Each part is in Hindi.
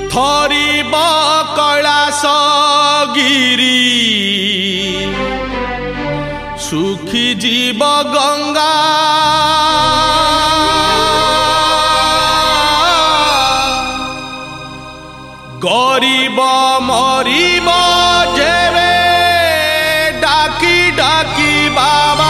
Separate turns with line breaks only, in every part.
थरिब कैलाश गिरी सुखी जीव गंगा गरीब मरीब जेबे डाकी डाकी बाबा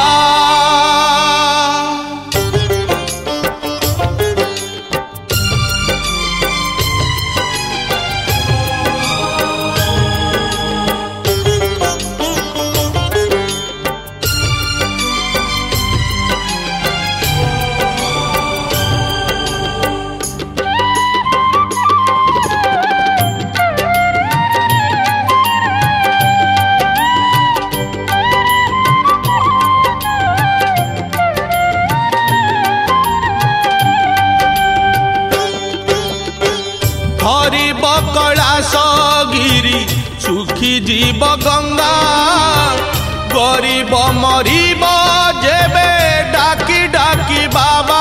हरिब कैलाश गिरी सुखी जीव गंगा गरीब मरीब जेबे डाकी डाकी बाबा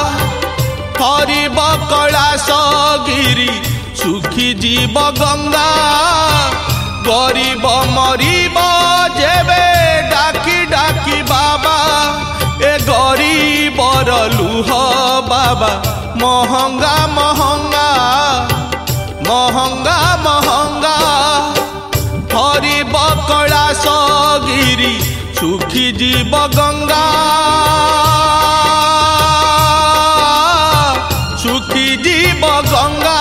हरिब कैलाश गिरी सुखी जीव गंगा गरीब मरीब जेबे डाकी डाकी बाबा ए गरीबर लुह बाबा महंगा महंगा महंगा महंगा हरिब कैलाश गिरी सुखी जीव गंगा सुखी जीव गंगा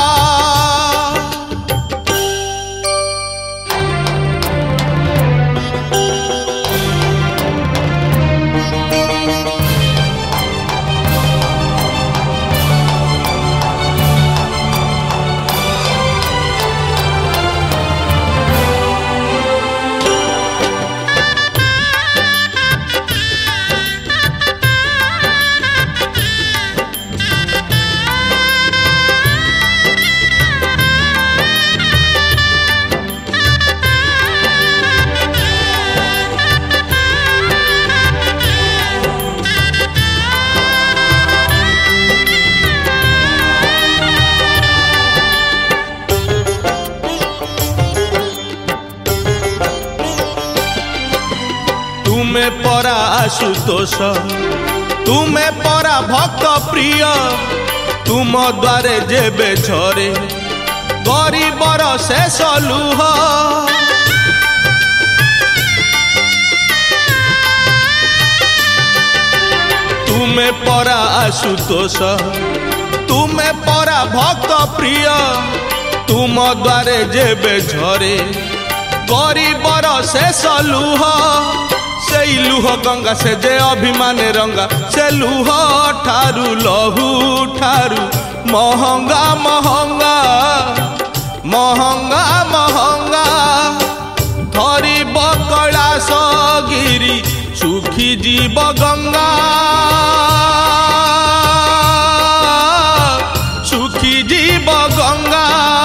तुम्हें परा आशुतोष तुम्हें परा भक्त प्रिय तुम द्वारे जेबे झरे गरीबर शेष लुह तुम्हें परा आशुतोष तुम्हें परा भक्त प्रिय तुम द्वारे जेबे झरे गरीबर शेष लुह से लुह गंगा से जे अभिमान रंगा से लुह ठारू लहू ठारू महंगा महंगा महंगा महंगा हरिब कैलाश गिरी सुखी जीव गंगा सुखी जीव गंगा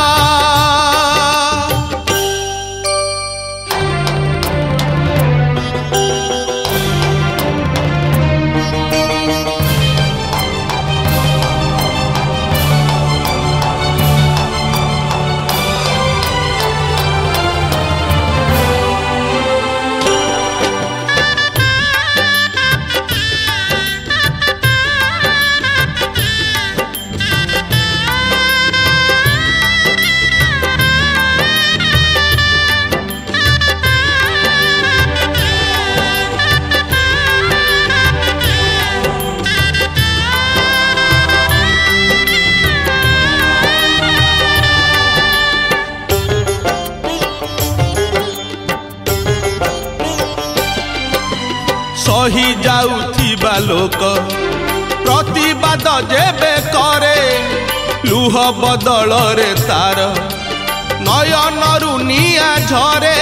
सही जाउथिबा लोक प्रतिवाद जेबे करे लुह बदल रे तार नयनरु निया झरे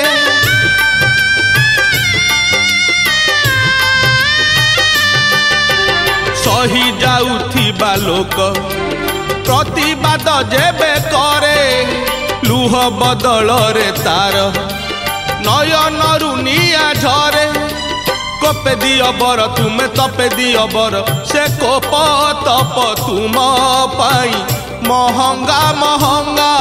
सही जाउथिबा लोक प्रतिवाद जेबे करे लुह बदल रे तार नयनरु निया झरे कोपे दियो बर तुम्हें तपे दियो बर से कोप तप तुम पाई महंगा महंगा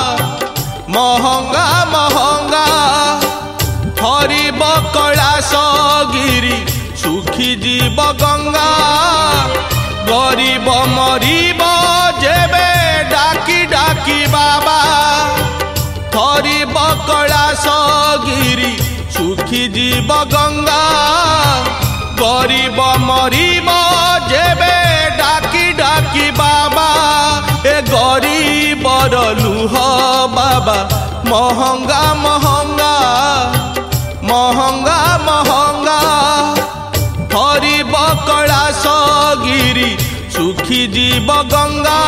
महंगा महंगा हरिब कैलाश गिरी सुखी जीव गंगा गरीब मरीब जेबे डाकी डाकी बाबा हरिब कैलाश गिरी सुखी जीव गंगा गरीब मरीब जेबे डाकी डाकी बाबा ए गरीबर लुह बाबा महंगा महंगा महंगा महंगा हरिब कैलाश गिरी सुखी जीव गंगा